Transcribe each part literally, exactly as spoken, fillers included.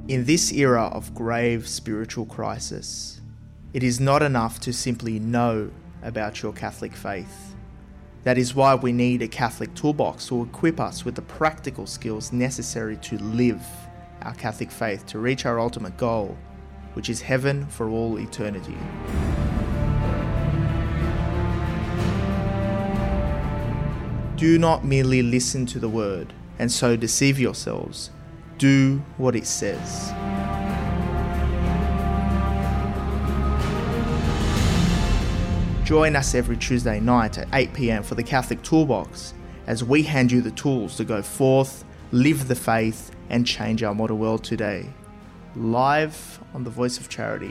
In this era of grave spiritual crisis, it is not enough to simply know about your Catholic faith. That is why we need a Catholic toolbox to equip us with the practical skills necessary to live our Catholic faith to reach our ultimate goal, which is heaven for all eternity. Do not merely listen to the word and so deceive yourselves. Do what it says. Join us every Tuesday night at eight p.m. for the Catholic Toolbox as we hand you the tools to go forth, live the faith, and change our modern world today. Live on the Voice of Charity.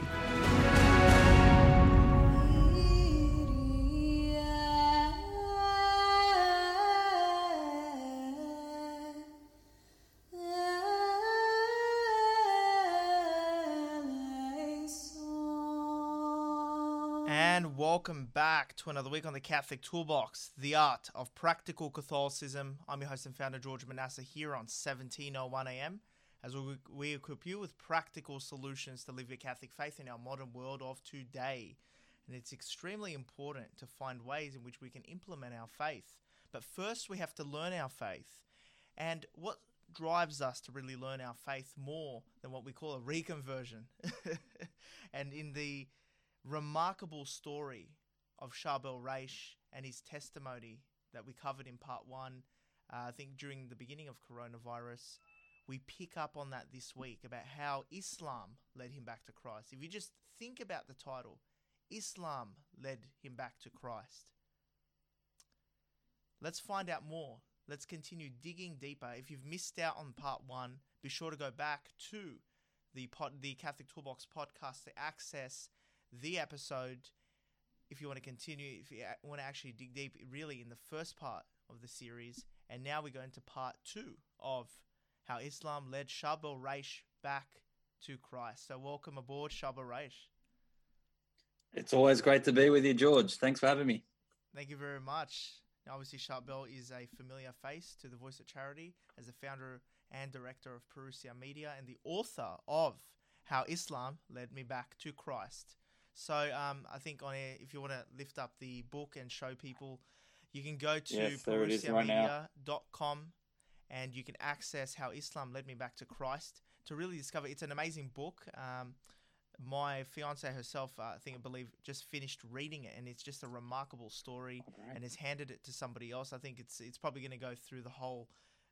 And welcome back to another week on the Catholic Toolbox, the art of practical Catholicism. I'm your host and founder, George Manasseh, here on seventeen oh one a m as we, we equip you with practical solutions to live your Catholic faith in our modern world of today. And it's extremely important to find ways in which we can implement our faith. But first, we have to learn our faith. And what drives us to really learn our faith more than what we call a reconversion? And in the remarkable story of Charbel Raish and his testimony that we covered in part one, uh, I think during the beginning of coronavirus, we pick up on that this week about how Islam led him back to Christ. If you just think about the title, Islam led him back to Christ. Let's find out more. Let's continue digging deeper. If you've missed out on part one, be sure to go back to the pod, the Catholic Toolbox podcast to access the episode if you want to continue, if you want to actually dig deep really in the first part of the series. And now we go into part two of how Islam led Charbel Raish back to Christ. So welcome aboard, Charbel Raish. It's always great to be with you, George. Thanks for having me. Thank you very much. Now, obviously, Charbel is a familiar face to the Voice of Charity as the founder and director of Perusia Media and the author of How Islam Led Me Back to Christ. So um, I think on air, if you want to lift up the book and show people, you can go to yes, perusia right media dot com and you can access How Islam Led Me Back to Christ to really discover. It's an amazing book. Um, my fiance herself, uh, I think I believe, just finished reading it, and it's just a remarkable story, right. and has handed it to somebody else. I think it's it's probably going to go through the whole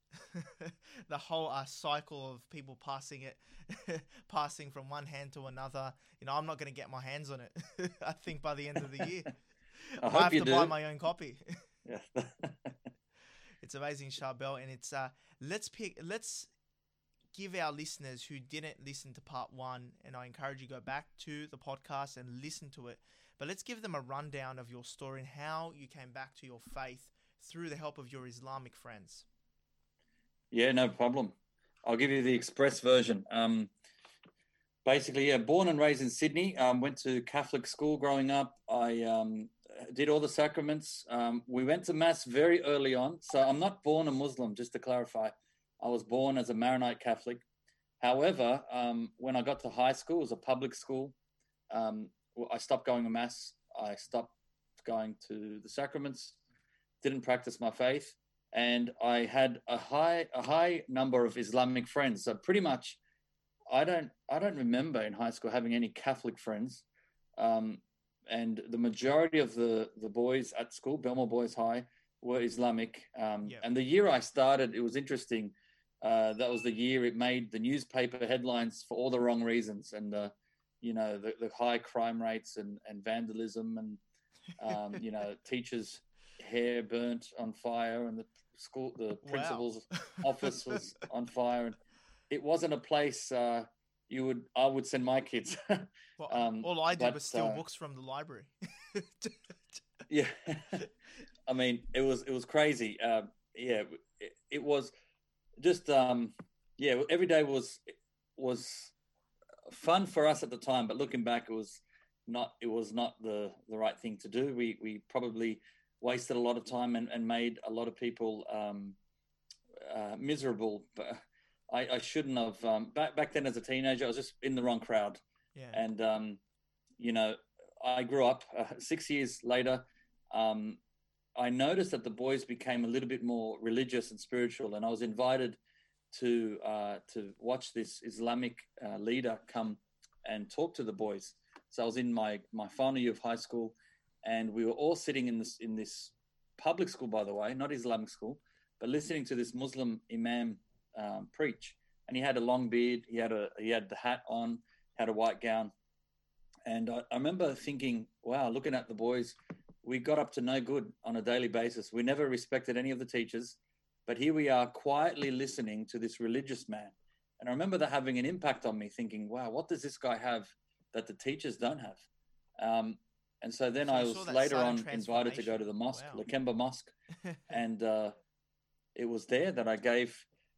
the whole uh, cycle of people passing it, passing from one hand to another. You know, I'm not going to get my hands on it. I think by the end of the year, I, I hope have you to do. buy my own copy. Yeah. It's amazing, Charbel, and it's uh, let's pick, let's give our listeners who didn't listen to part one, and I encourage you to go back to the podcast and listen to it. But let's give them a rundown of your story and how you came back to your faith through the help of your Islamic friends. Yeah, no problem. I'll give you the express version. Um, basically, yeah, born and raised in Sydney, um, went to Catholic school growing up. I um, did all the sacraments. Um, we went to Mass very early on. So I'm not born a Muslim, just to clarify. I was born as a Maronite Catholic. However, um, when I got to high school, it was a public school. Um, I stopped going to Mass. I stopped going to the sacraments, didn't practice my faith. And I had a high a high number of Islamic friends. So pretty much, I don't I don't remember in high school having any Catholic friends. Um, and the majority of the, the boys at school, Belmore Boys High, were Islamic. Um, Yeah. And the year I started, it was interesting. Uh, that was the year it made the newspaper headlines for all the wrong reasons. And, uh, you know, the, the high crime rates and, and vandalism and, um, you know, teachers' hair burnt on fire and the school, the principal's Wow. office was on fire. And it wasn't a place uh, you would, I would send my kids. Well, um, all I did but, was steal uh, books from the library. Yeah. I mean, it was, it was crazy. Uh, yeah, it, it was just, um, yeah, every day was, was fun for us at the time, but looking back, it was not, it was not the, the right thing to do. We, we probably wasted a lot of time and, and made a lot of people um, uh, miserable. But I, I shouldn't have. Um, back back then, as a teenager, I was just in the wrong crowd, Yeah. and um, you know, I grew up uh, six years later. Um, I noticed that the boys became a little bit more religious and spiritual, and I was invited to uh, to watch this Islamic uh, leader come and talk to the boys. So I was in my my final year of high school, and we were all sitting in this in this public school, by the way, not Islamic school, but listening to this Muslim imam um, preach. And he had a long beard, he had a he had the hat on, had a white gown, and I, I remember thinking, wow, looking at the boys, we got up to no good on a daily basis. We never respected any of the teachers, but here we are quietly listening to this religious man. And I remember that having an impact on me, thinking, wow, what does this guy have that the teachers don't have? Um, and so then So I you was saw that later sudden on invited to go to the mosque, Wow. Lakemba Mosque. And uh, it was there that I gave,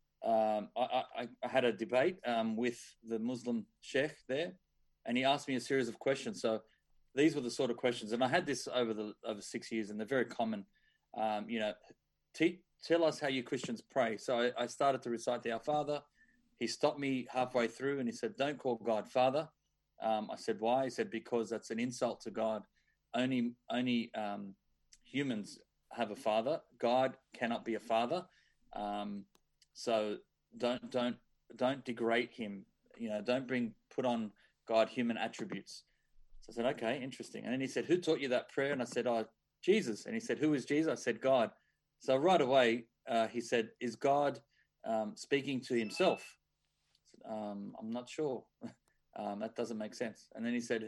um, I, I, I had a debate um, with the Muslim sheikh there, and he asked me a series of questions. So these were the sort of questions, and I had this over the over six years, and they're very common. Um, you know, te- tell us how you Christians pray. So I, I started to recite the Our Father. He stopped me halfway through, and he said, "Don't call God Father." Um, I said, "Why?" He said, "Because that's an insult to God. Only only um, humans have a father. God cannot be a father. Um, so don't don't don't degrade him. You know, don't bring put on God human attributes." So I said, "Okay, interesting." And then he said, "Who taught you that prayer?" And I said, "Oh, Jesus." And he said, "Who is Jesus?" I said, "God." So right away, uh, he said, "Is God um, speaking to himself?" I said, um, "I'm not sure. um, that doesn't make sense." And then he said,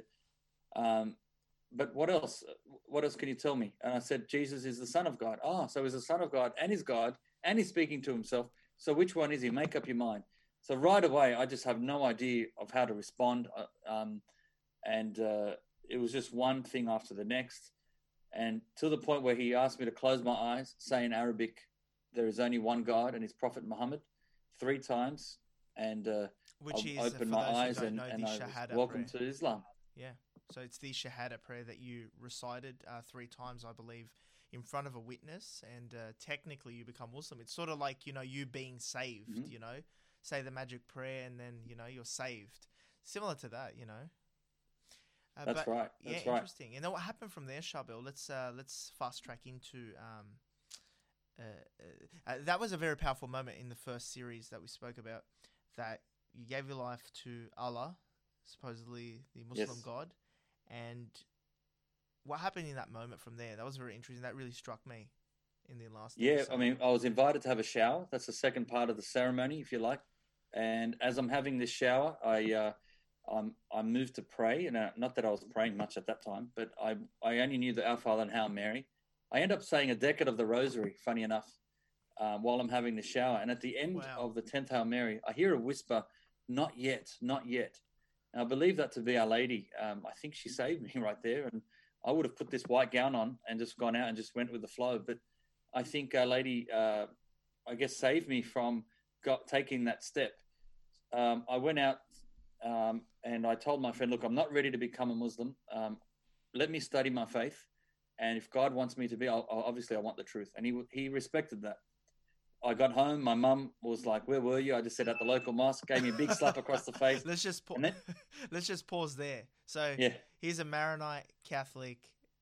um, "But what else? What else can you tell me?" And I said, "Jesus is the Son of God." "Oh, so he's the Son of God and he's God and he's speaking to himself. So which one is he? Make up your mind." So right away, I just have no idea of how to respond. Um, and uh, it was just one thing after the next. And to the point where he asked me to close my eyes, say in Arabic, "There is only one God and his Prophet Muhammad," three times. And uh, Which I is, opened for my those who eyes don't and, know, and the I was Shahada welcome prayer. to Islam. Yeah. So it's the Shahada prayer that you recited uh, three times, I believe, in front of a witness, and uh, technically you become Muslim. It's sort of like, you know, you being saved, Mm-hmm. you know, say the magic prayer and then, you know, you're saved. Similar to that, you know. Uh, That's but, right. yeah, That's right. interesting. And then what happened from there, Charbel? Let's uh, let's fast track into. Um, uh, uh, uh, that was a very powerful moment in the first series that we spoke about. That you gave your life to Allah, supposedly the Muslim Yes. God, and what happened in that moment from there? That was very interesting. That really struck me in the last. Yeah, episode. I mean, I was invited to have a shower. That's the second part of the ceremony, if you like. And as I'm having this shower, I uh, I'm, I moved to pray. And uh, not that I was praying much at that time, but I I only knew the Our Father and Hail Mary. I end up saying a decade of the Rosary, funny enough, um, while I'm having the shower. And at the end Wow. of the tenth Hail Mary, I hear a whisper, "Not yet, not yet." And I believe that to be Our Lady. Um, I think she saved me right there. And I would have put this white gown on and just gone out and just went with the flow. But I think Our Lady, uh, I guess, saved me from got, taking that step. Um, I went out um, and I told my friend, "Look, I'm not ready to become a Muslim. Um, let me study my faith. And if God wants me to be, I'll, I'll, obviously I want the truth." And he he respected that. I got home. My mum was like, "Where were you?" I just said, "At the local mosque." Gave me a big slap across the face. let's just pa- then, let's just pause there. So yeah, here's a Maronite Catholic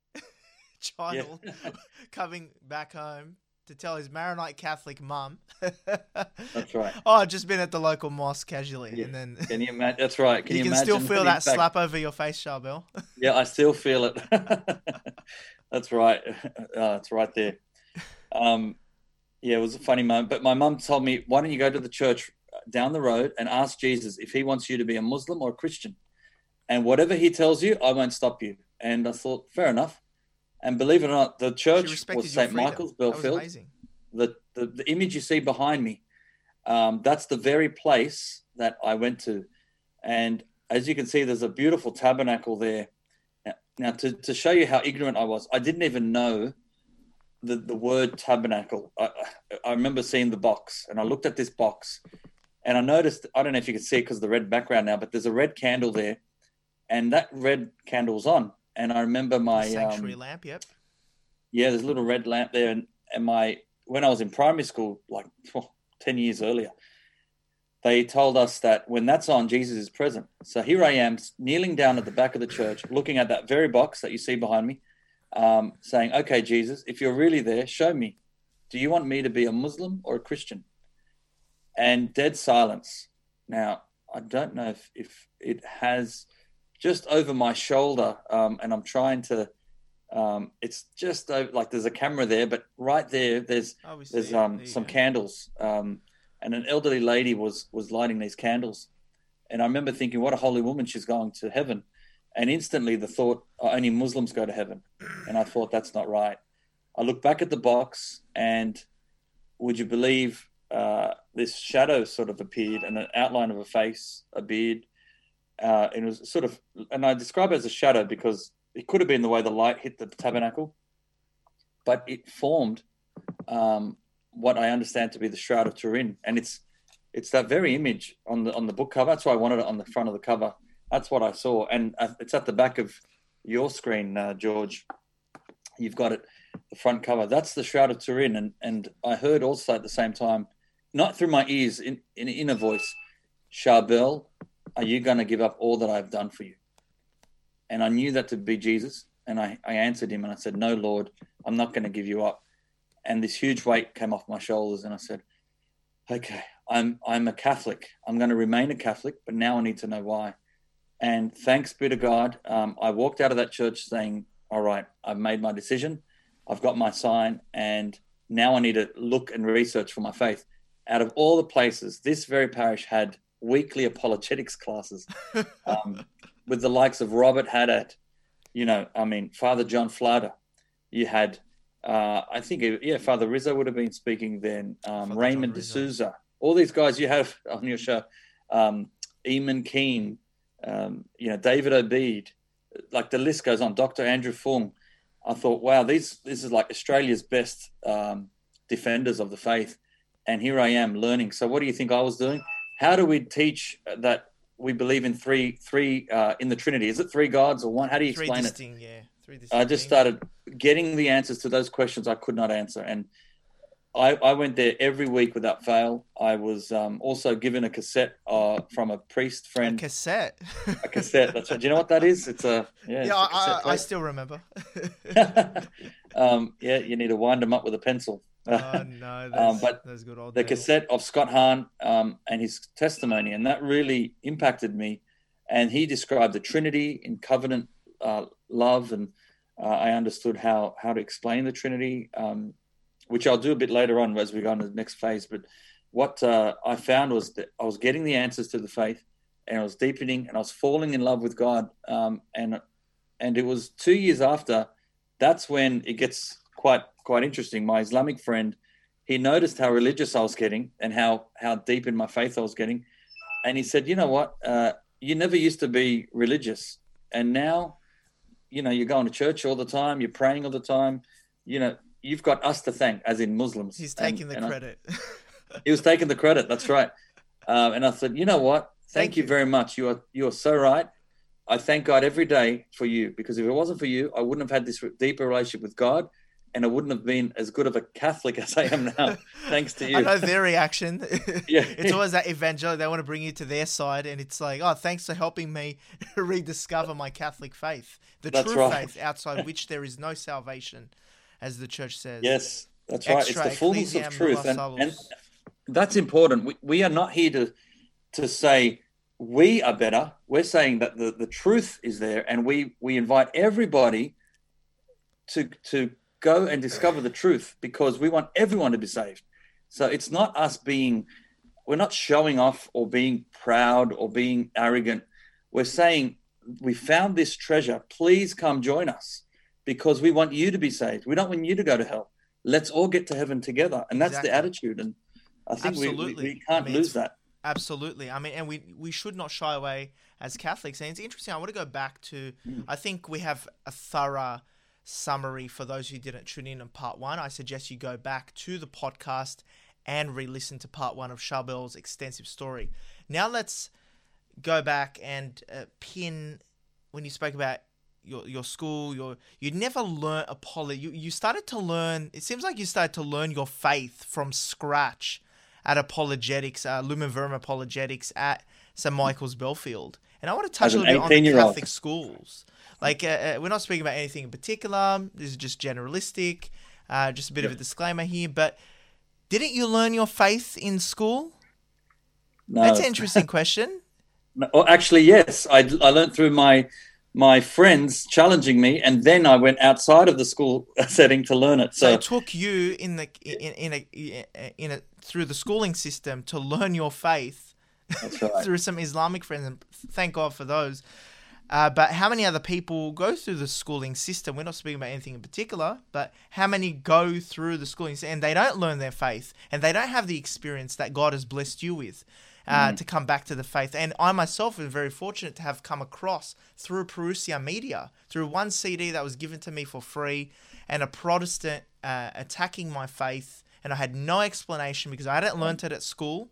child yeah. coming back home to tell his Maronite Catholic mum. That's right. Oh, I've just been at the local mosque casually, Yeah. and then Can you imagine? That's right. Can you you, can imagine still feel the that impact? slap over your face, Charbel. Yeah, I still feel it. That's right. Uh, it's right there. Um, yeah, it was a funny moment. But my mum told me, "Why don't you go to the church down the road and ask Jesus if he wants you to be a Muslim or a Christian? And whatever he tells you, I won't stop you." And I thought, fair enough. And believe it or not, the She church respected was your Saint freedom. Michael's, That was Belfield. amazing. The, the, the image you see behind me, um, that's the very place that I went to. And as you can see, there's a beautiful tabernacle there. Now, now to, to show you how ignorant I was, I didn't even know the, the word tabernacle. I, I remember seeing the box, and I looked at this box, and I noticed, I don't know if you can see it because of the red background now, but there's a red candle there, and that red candle's on. And I remember my... The sanctuary um, lamp, yep. Yeah, there's a little red lamp there. And, and my when I was in primary school, like oh, ten years earlier, they told us that when that's on, Jesus is present. So here I am kneeling down at the back of the church, looking at that very box that you see behind me, um, saying, okay, Jesus, if you're really there, show me. Do you want me to be a Muslim or a Christian? And dead silence. Now, I don't know if, if it has just over my shoulder, um, and I'm trying to, um, it's just over, like there's a camera there, but right there, there's Oh, we see there's it. um, There you some go. candles. Um, and an elderly lady was was lighting these candles. And I remember thinking, what a holy woman, she's going to heaven. And instantly the thought, oh, only Muslims go to heaven. And I thought, that's not right. I looked back at the box, and would you believe uh, this shadow sort of appeared, and an outline of a face, a beard. Uh, and it was sort of, and I describe it as a shadow because it could have been the way the light hit the tabernacle, but it formed um, what I understand to be the Shroud of Turin, and it's it's that very image on the on the book cover. That's why I wanted it on the front of the cover. That's what I saw, and it's at the back of your screen, uh, George. You've got it, the front cover. That's the Shroud of Turin, and and I heard also at the same time, not through my ears, in in an inner voice, Charbel, are you going to give up all that I've done for you? And I knew that to be Jesus, and I, I answered him, and I said, no, Lord, I'm not going to give you up. And this huge weight came off my shoulders, and I said, okay, I'm I'm a Catholic. I'm going to remain a Catholic, but now I need to know why. And thanks be to God, um, I walked out of that church saying, all right, I've made my decision. I've got my sign, and now I need to look and research for my faith. Out of all the places, this very parish had weekly apologetics classes um, with the likes of Robert Haddad, you know, I mean, Father John Flatter. You had, uh, I think, yeah, Father Rizzo would have been speaking then, um, Raymond D'Souza. All these guys you have on your show, um, Eamon Keane, um, you know, David Obeid, like the list goes on, Doctor Andrew Fung. I thought, wow, these this is like Australia's best um, defenders of the faith. And here I am learning. So what do you think I was doing? How do we teach that we believe in three, three uh, in the Trinity? Is it three gods or one? How do you Three explain distinct, it? yeah. Three distinct I just things. started getting the answers to those questions I could not answer. And I, I went there every week without fail. I was um, also given a cassette uh, from a priest friend. A cassette. A cassette. That's right. Do you know what that is? It's a yeah. Yeah, it's a I, cassette I, I tape. still remember. um, yeah, you need to wind them up with a pencil. Oh no, that's, um, but that's good old the days. cassette of Scott Hahn um, and his testimony, and that really impacted me. And he described the Trinity in covenant uh, love, and uh, I understood how how to explain the Trinity, um, which I'll do a bit later on as we go on to the next phase. But what uh, I found was that I was getting the answers to the faith, and I was deepening, and I was falling in love with God. Um, and and it was two years after, that's when it gets quite quite interesting. My Islamic friend, he noticed how religious I was getting and how how deep in my faith I was getting, and he said, "You know what? Uh, you never used to be religious, and now, you know, you're going to church all the time, you're praying all the time. You know, you've got us to thank, as in Muslims." He's taking and, the and credit. I, he was taking the credit. That's right. Um, and I said, "You know what? Thank, Thank you you. very much. You are you are so right. I thank God every day for you, because if it wasn't for you, I wouldn't have had this deeper relationship with God, and I wouldn't have been as good of a Catholic as I am now, thanks to you." I know their reaction. Yeah. It's always that evangelical. They want to bring you to their side, and it's like, oh, thanks for helping me rediscover my Catholic faith, the That's true right. faith outside which there is no salvation, as the church says. Yes, that's right. Extra It's the fullness of ecclesiam truth, nulla and, and salus. that's important. We, we are not here to to say we are better. We're saying that the, the truth is there, and we we invite everybody to to go and discover the truth, because we want everyone to be saved. So it's not us being, we're not showing off or being proud or being arrogant. We're saying, we found this treasure. Please come join us, because we want you to be saved. We don't want you to go to hell. Let's all get to heaven together. And that's Exactly. the attitude. And I think we, we, Absolutely. we can't I mean, lose it's- that. Absolutely. I mean, and we we should not shy away as Catholics. And it's interesting. I want to go back to, Mm. I think we have a thorough summary for those who didn't tune in on part one. I suggest you go back to the podcast and re-listen to part one of Charbel's extensive story. Now let's go back and uh, pin, when you spoke about your your school, your you never learnt apology. You, you started to learn, it seems like you started to learn your faith from scratch at apologetics, uh, Lumen Verum Apologetics at Saint Michael's Belfield. And I want to touch a little bit on the Catholic schools. Like, uh, uh, we're not speaking about anything in particular. This is just generalistic. Uh, just a bit yep. of a disclaimer here. But didn't you learn your faith in school? No. That's an interesting question. No, oh, actually, yes. I, I learned through my my friends challenging me, and then I went outside of the school setting to learn it. So, so it took you in the in, in a in a through the schooling system to learn your faith. That's right. Through some Islamic friends, and thank God for those. Uh, but how many other people go through the schooling system? We're not speaking about anything in particular, but how many go through the schooling system and they don't learn their faith, and they don't have the experience that God has blessed you with uh, mm. to come back to the faith. And I myself am very fortunate to have come across through Parousia Media, through one C D that was given to me for free, and a Protestant uh, attacking my faith, and I had no explanation because I hadn't learnt it at school,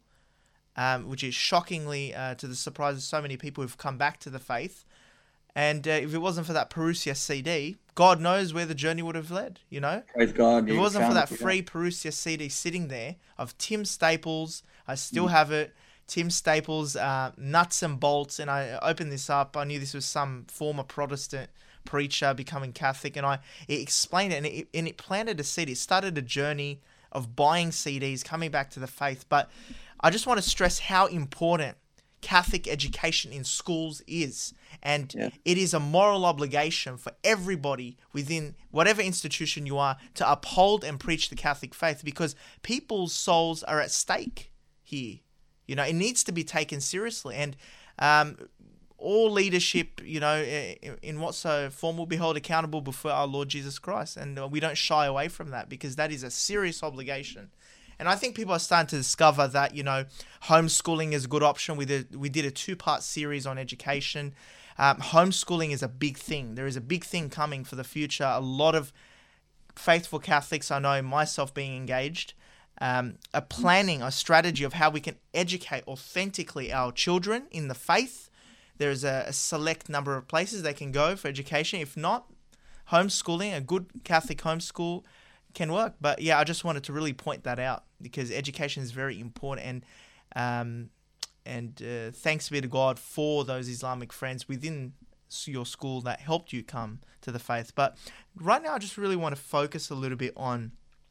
um, which is shockingly uh, to the surprise of so many people who've come back to the faith. And uh, if it wasn't for that Parousia C D, God knows where the journey would have led, you know? Praise God. If it wasn't for that free Parousia C D sitting there of Tim Staples, I still mm. have it, Tim Staples, uh, Nuts and Bolts, and I opened this up. I knew this was some former Protestant preacher becoming Catholic, and I it explained it, and it, and it planted a seed. It started a journey of buying C Ds, coming back to the faith. But I just want to stress how important Catholic education in schools is. And yeah. it is a moral obligation for everybody within whatever institution you are to uphold and preach the Catholic faith, because people's souls are at stake here. You know, it needs to be taken seriously. And um, all leadership, you know, in, in whatso form will be held accountable before our Lord Jesus Christ. And we don't shy away from that, because that is a serious obligation. And I think people are starting to discover that, you know, homeschooling is a good option. We did, we did a two-part series on education. Um, homeschooling is a big thing. There is a big thing coming for the future. A lot of faithful Catholics, I know myself being engaged, um, are planning a strategy of how we can educate authentically our children in the faith. There's a, a select number of places they can go for education. If not, homeschooling, a good Catholic homeschool can work. But yeah, I just wanted to really point that out, because education is very important. And um, and uh, thanks be to God for those Islamic friends within your school that helped you come to the faith. But right now, I just really want to focus a little bit on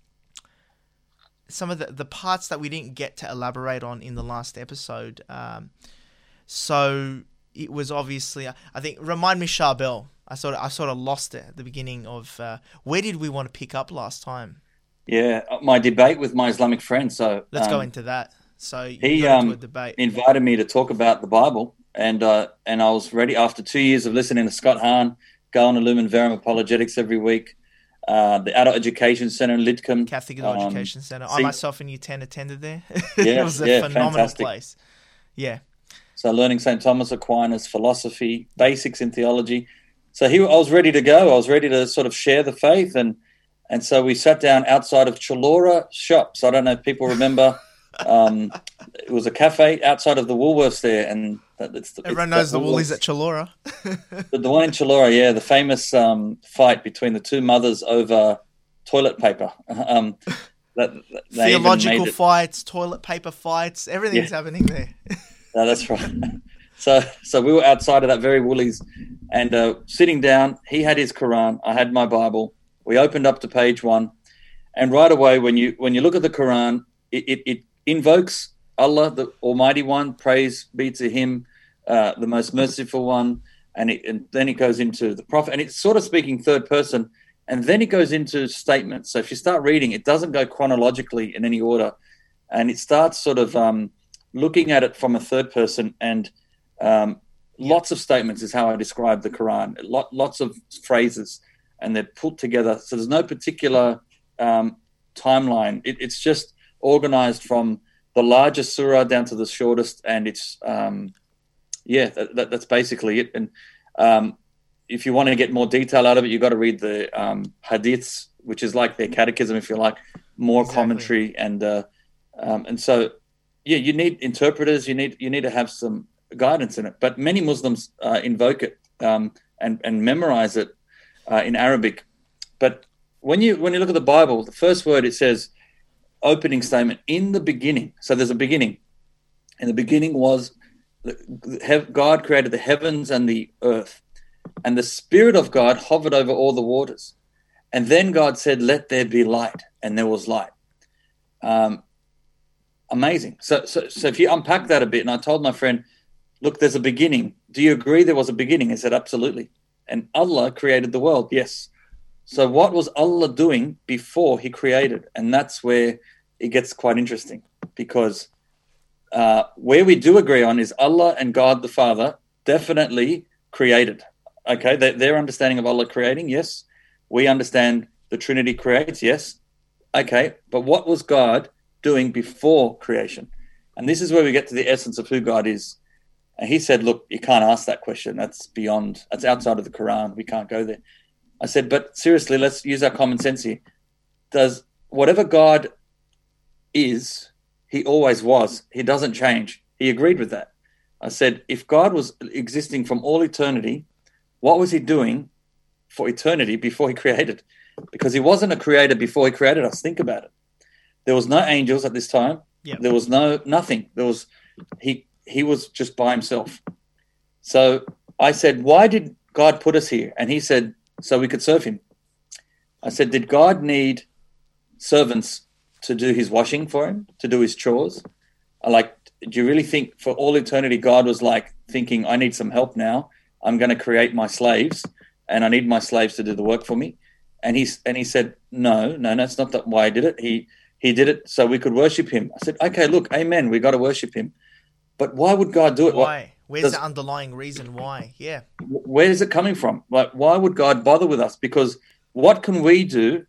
some of the, the parts that we didn't get to elaborate on in the last episode. Um, so it was obviously, I think, remind me, Charbel. I sort of I sort of lost it at the beginning of uh, where did we want to pick up last time? Yeah, my debate with my Islamic friend. So let's um, go into that. So he um, a debate. invited me to talk about the Bible, and uh, and I was ready after two years of listening to Scott Hahn, going to Lumen Verum Apologetics every week, uh, the Adult Education Center in Lidcombe. Catholic Adult um, Education Center. I myself in year ten attended there. Yeah, it was a yeah, phenomenal fantastic. place. Yeah. So learning Saint Thomas Aquinas, philosophy, basics in theology. So he, I was ready to go. I was ready to sort of share the faith, and and so we sat down outside of Chalora Shops. I don't know if people remember. um, it was a cafe outside of the Woolworths there, and it's the, everyone it's knows the Woolies at Chalora. the, the one in Chalora, yeah, the famous um, fight between the two mothers over toilet paper. Um, that, Theological fights, toilet paper fights, everything's yeah. happening there. No, that's right. So, so we were outside of that very Woolies, and uh, sitting down. He had his Quran. I had my Bible. We opened up to page one, and right away, when you when you look at the Quran, it it, it invokes Allah, the Almighty One. Praise be to Him, uh, the Most Merciful One. And, it, and then it goes into the Prophet, and it's sort of speaking third person, and then it goes into statements. So if you start reading, it doesn't go chronologically in any order, and it starts sort of um, looking at it from a third person, and um, lots of statements is how I describe the Quran. Lot, lots of phrases, and they're put together. So there's no particular um, timeline. It, it's just organized from the largest surah down to the shortest, and it's um, yeah, that, that, that's basically it. And um, if you want to get more detail out of it, you've got to read the um, hadiths, which is like their catechism, if you like, more exactly. commentary, and uh, um, and so yeah, you need interpreters. You need you need to have some guidance in it. But many Muslims uh, invoke it um, and and memorize it uh, in Arabic. But when you when you look at the Bible, the first word it says, opening statement, in the beginning. So there's a beginning. In the beginning was God created the heavens and the earth, and the Spirit of God hovered over all the waters. And then God said, let there be light, and there was light. Um, amazing. So, so, so if you unpack that a bit, and I told my friend, look, there's a beginning. Do you agree there was a beginning? He said, absolutely. And Allah created the world. Yes. So what was Allah doing before he created? And that's where it gets quite interesting, because uh, where we do agree on is Allah and God the Father definitely created. Okay, their, their understanding of Allah creating, yes. We understand the Trinity creates, yes. Okay, but what was God doing before creation? And this is where we get to the essence of who God is. And he said, look, you can't ask that question. That's beyond, that's outside of the Quran. We can't go there. I said, but seriously, let's use our common sense here. Does whatever God is, he always was. He doesn't change. He agreed with that. I said, if God was existing from all eternity, what was he doing for eternity before he created? Because he wasn't a creator before he created us. Think about it. There was no angels at this time. Yep. There was no nothing. There was he he was just by himself. So I said, why did God put us here? And he said, so we could serve him. I said, did God need servants to do his washing for him, to do his chores? I like, do you really think for all eternity God was like thinking, I need some help now. I'm going to create my slaves, and I need my slaves to do the work for me? And he and he said, no, no, that's not that why I did it. He he did it so we could worship him. I said, okay, look, amen. We got to worship him. But why would God do it? Why? Where's Does, the underlying reason why? Yeah. Where is it coming from? Like, why would God bother with us? Because what can we do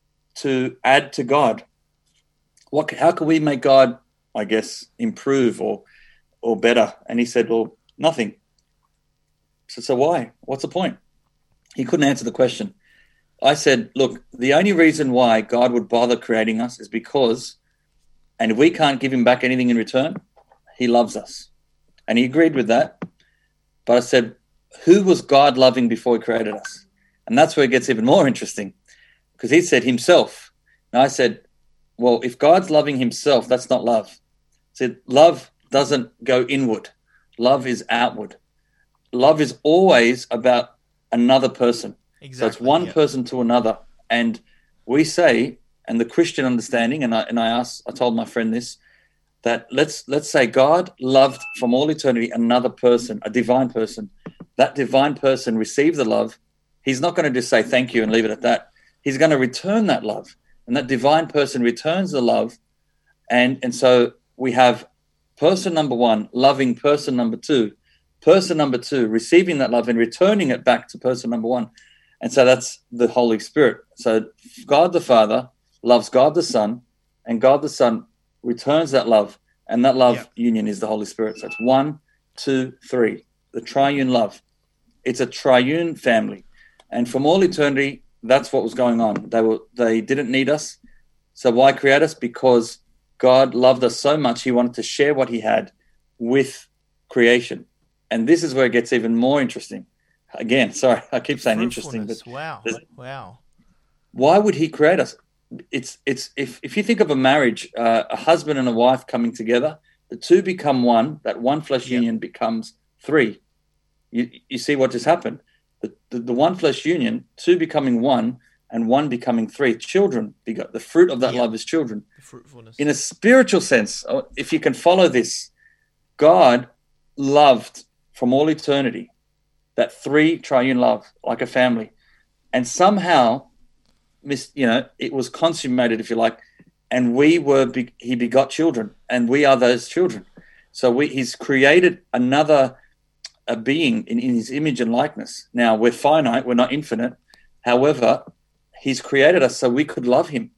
to add to God? What? How can we make God, I guess, improve or or better? And he said, well, nothing. So, so why? What's the point? He couldn't answer the question. I said, look, the only reason why God would bother creating us is because, and if we can't give him back anything in return, he loves us. And he agreed with that. But I said, who was God loving before he created us? And that's where it gets even more interesting, because he said himself. And I said, well, if God's loving himself, that's not love. I said, love doesn't go inward. Love is outward. Love is always about another person. Exactly, so it's one yeah. person to another. And we say, and the Christian understanding, and I and I asked, I told my friend this, that let's let's say God loved from all eternity another person, a divine person. That divine person received the love. He's not going to just say thank you and leave it at that. He's going to return that love. And that divine person returns the love. And, and so we have person number one loving person number two, person number two receiving that love and returning it back to person number one. And so that's the Holy Spirit. So God the Father loves God the Son, and God the Son returns that love, and that love yeah. union is the Holy Spirit. So it's one, two, three, the triune love. It's a triune family. And from all eternity, that's what was going on. They were they didn't need us. So why create us? Because God loved us so much, he wanted to share what he had with creation. And this is where it gets even more interesting. Again, sorry, I keep saying interesting, but wow, wow. Why would he create us? It's it's if if you think of a marriage, uh, a husband and a wife coming together, the two become one. That one flesh yep. union becomes three. You you see what just happened? The, the the one flesh union, two becoming one, and one becoming three. Children begot. The fruit of that yep. love is children. The fruitfulness. In a spiritual sense, if you can follow this, God loved from all eternity that three triune love, like a family, and somehow, you know, it was consummated, if you like, and we were, be, he begot children, and we are those children. So we, he's created another a being in, in his image and likeness. Now, we're finite, we're not infinite. However, he's created us so we could love him.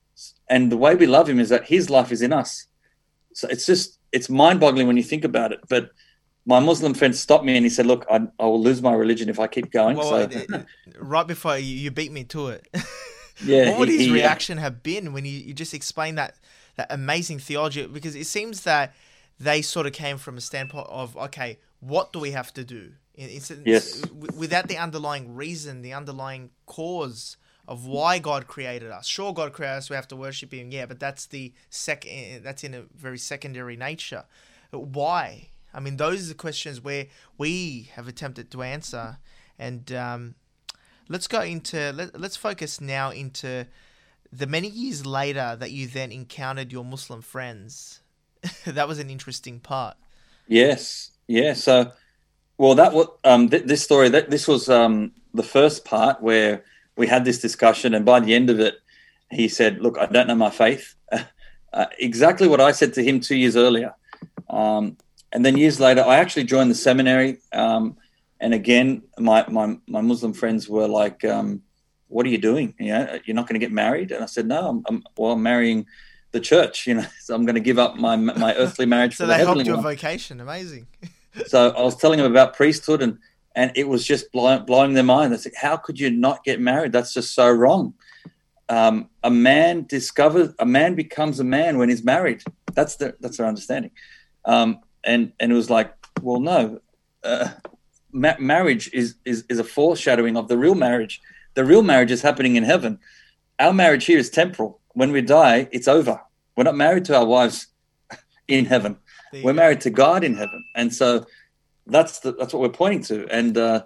And the way we love him is that his life is in us. So it's just, it's mind-boggling when you think about it. But my Muslim friend stopped me and he said, look, I, I will lose my religion if I keep going. Well, so, it, it, right before you, you beat me to it. Yeah. What would he, his he, reaction have been when you, you just explained that, that amazing theology? Because it seems that they sort of came from a standpoint of, okay, what do we have to do? It's, yes. Without the underlying reason, the underlying cause of why God created us. Sure, God created us, we have to worship Him, yeah, but that's the second. That's in a very secondary nature. Why? I mean, those are the questions where we have attempted to answer. And um, let's go into let, let's focus now into the many years later that you then encountered your Muslim friends. That was an interesting part. Yes, yeah. So, well, that was um, th- this story. That this was um, the first part where we had this discussion, and by the end of it, he said, "Look, I don't know my faith." uh, exactly what I said to him two years earlier. Um, and then years later, I actually joined the seminary. Um, and again, my, my my Muslim friends were like, um, "What are you doing? You know, you're not going to get married?" And I said, "No, I'm, I'm well, I'm marrying the church. You know, so I'm going to give up my my earthly marriage so for the they heavenly helped your one." vocation. Amazing. So I was telling them about priesthood, and and it was just blowing, blowing their mind. They said, "How could you not get married? That's just so wrong." Um, a man discovers a man becomes a man when he's married. That's the that's their understanding. Um, and and it was like, well, no, uh, ma- marriage is, is is a foreshadowing of the real marriage. The real marriage is happening in heaven. Our marriage here is temporal. When we die, it's over. We're not married to our wives in heaven. We're go. married to God in heaven. And so that's the, that's what we're pointing to. And uh,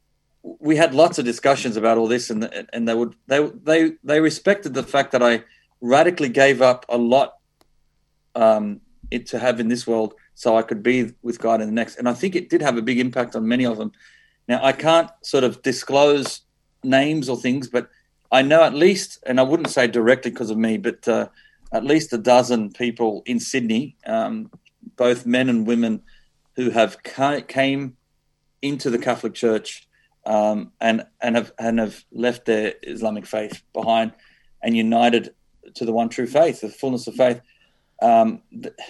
we had lots of discussions about all this, and and they would they they they respected the fact that I radically gave up a lot um, it to have in this world, so I could be with God in the next. And I think it did have a big impact on many of them. Now, I can't sort of disclose names or things, but I know at least, and I wouldn't say directly because of me, but uh, at least a dozen people in Sydney, um, both men and women, who have ca- came into the Catholic Church um, and and have and have left their Islamic faith behind and united to the one true faith, the fullness of faith. Um,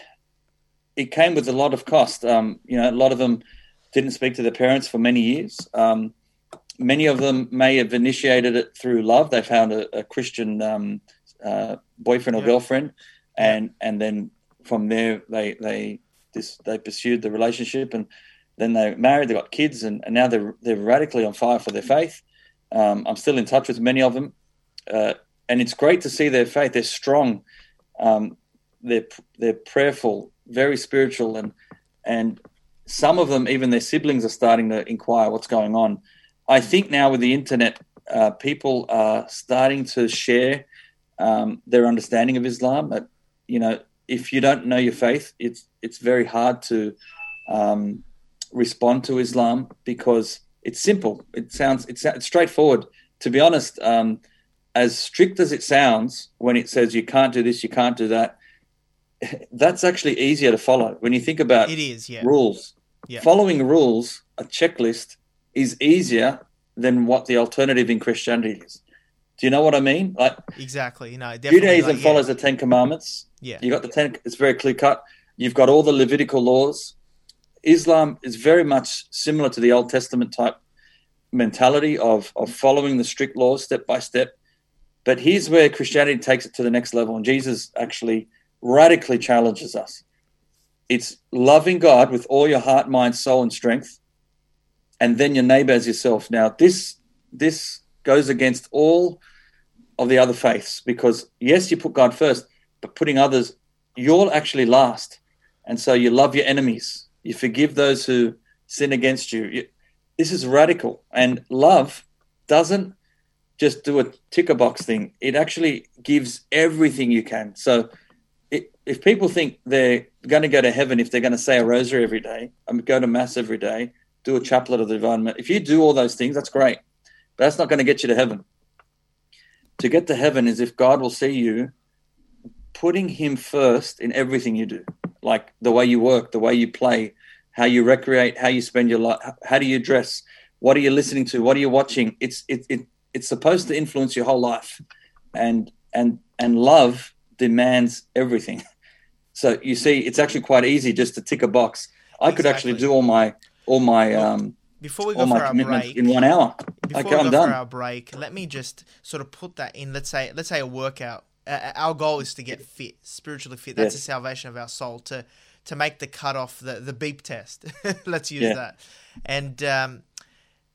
it came with a lot of cost. Um, you know, a lot of them didn't speak to their parents for many years. Um, many of them may have initiated it through love. They found a, a Christian um, uh, boyfriend or yep. girlfriend, and yep. and then from there they they this they pursued the relationship, and then they married. They got kids, and, and now they're they're radically on fire for their faith. Um, I'm still in touch with many of them, uh, and it's great to see their faith. They're strong. Um, they're they're prayerful, very spiritual, and and some of them, even their siblings, are starting to inquire what's going on. I think now with the internet, uh, people are starting to share um, their understanding of Islam. Uh, you know, if you don't know your faith, it's it's very hard to um, respond to Islam because it's simple. It sounds it's, it's straightforward. To be honest, um, as strict as it sounds when it says you can't do this, you can't do that, that's actually easier to follow. When you think about it is, yeah. rules, yeah. following rules, a checklist is easier than what the alternative in Christianity is. Do you know what I mean? Like exactly. No, definitely. Judaism like, follows yeah. the Ten Commandments. Yeah. You got the ten. It's very clear cut. You've got all the Levitical laws. Islam is very much similar to the Old Testament type mentality of of following the strict laws step by step. But here's where Christianity takes it to the next level, and Jesus actually radically challenges us. It's loving God with all your heart, mind, soul, and strength, and then your neighbor as yourself. Now, this this goes against all of the other faiths because, yes, you put God first, but putting others, you're actually last. And so you love your enemies. You forgive those who sin against you. you this is radical. And love doesn't just do a ticker box thing. It actually gives everything you can. So it, if people think they're going to go to heaven if they're going to say a rosary every day, and go to mass every day, do a chaplet of the Divine, if you do all those things, that's great. But that's not going to get you to heaven. To get to heaven is if God will see you putting him first in everything you do, like the way you work, the way you play, how you recreate, how you spend your life, how do you dress, what are you listening to, what are you watching? It's it, it it's supposed to influence your whole life, and and and love demands everything. So you see, it's actually quite easy just to tick a box. I exactly. could actually do all my all my well, um before we go all my for our commitments break in one hour. Before okay, we I'm go done. for our break, let me just sort of put that in. Let's say let's say a workout. Uh, our goal is to get fit, spiritually fit. That's yes. the salvation of our soul. To to make the cutoff, the the beep test. Let's use yeah. that. And um,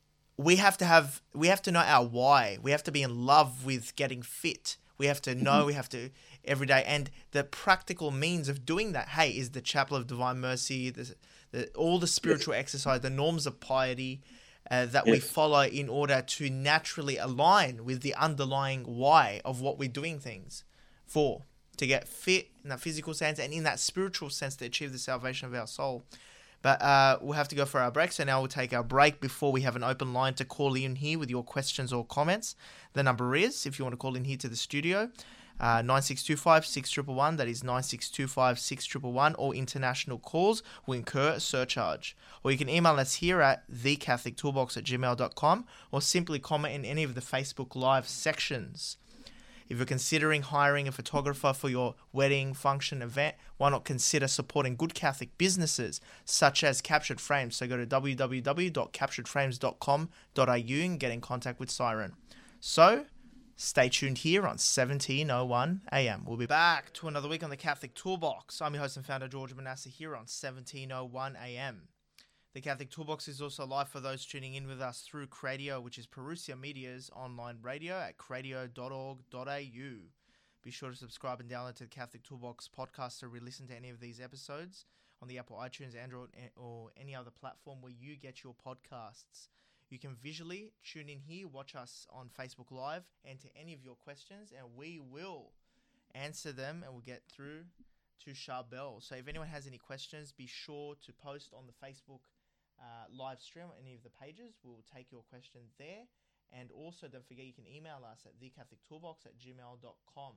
we have to have we have to know our why. We have to be in love with getting fit. We have to know. We have to every day, and the practical means of doing that. Hey, is the Chapel of Divine Mercy, the, the all the spiritual yes. exercise, the norms of piety uh, that yes. we follow in order to naturally align with the underlying why of what we're doing things for, to get fit in that physical sense and in that spiritual sense to achieve the salvation of our soul. But uh, we'll have to go for our break. So now we'll take our break before we have an open line to call in here with your questions or comments. The number is, if you want to call in here to the studio, uh, nine six two five, six one one one. That is nine six two five, six one one one. Or international calls will incur a surcharge. Or you can email us here at the catholic toolbox at gmail dot com, or simply comment in any of the Facebook Live sections. If you're considering hiring a photographer for your wedding, function, event, why not consider supporting good Catholic businesses such as Captured Frames? So go to w w w dot captured frames dot com dot a u and get in contact with Siren. So stay tuned here on seventeen oh one a m. We'll be back to another week on the Catholic Toolbox. I'm your host and founder, George Manasseh, here on seventeen oh one a m. The Catholic Toolbox is also live for those tuning in with us through Cradio, which is Parousia Media's online radio at cradio dot org dot a u. Be sure to subscribe and download to the Catholic Toolbox podcast to re-listen to any of these episodes on the Apple iTunes, Android, or any other platform where you get your podcasts. You can visually tune in here, watch us on Facebook Live, enter any of your questions, and we will answer them and we'll get through to Charbel. So if anyone has any questions, be sure to post on the Facebook Uh, live stream on any of the pages. We'll take your question there. And also, don't forget, you can email us at the catholic toolbox at gmail dot com.